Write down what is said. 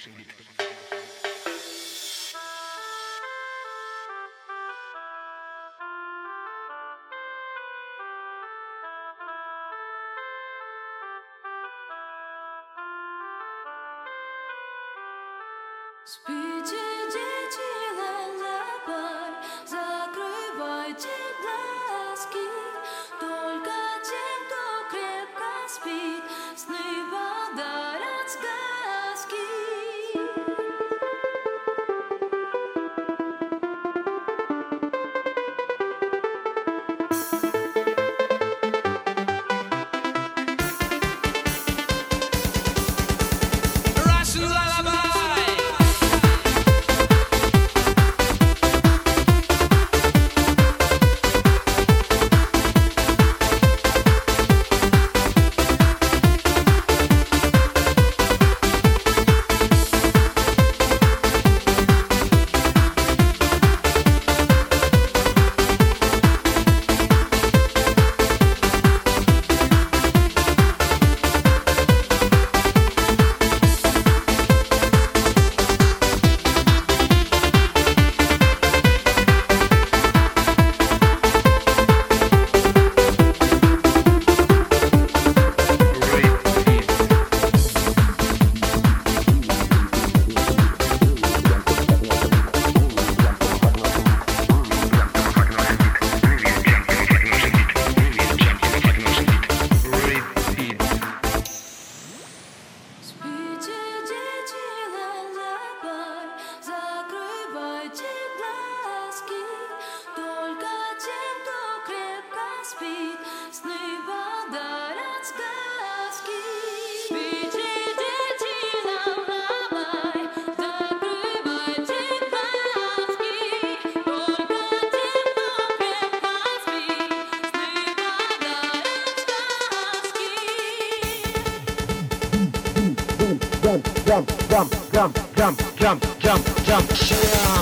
Спите, дети, лалабай, закрывайте глазки. Только тем, кто крепко спит, сны подарят сказки. Russian lullaby. Спите, дети, лалабай, закрывайте глазки. Только тем, кто крепко спит, сны подарят сказки. Спите, дети, лалабай, закрывайте глазки. Только тем, кто крепко спит, сны подарят сказки. Jump, jump, jump, jump, jump, jump, jump, jump, jump.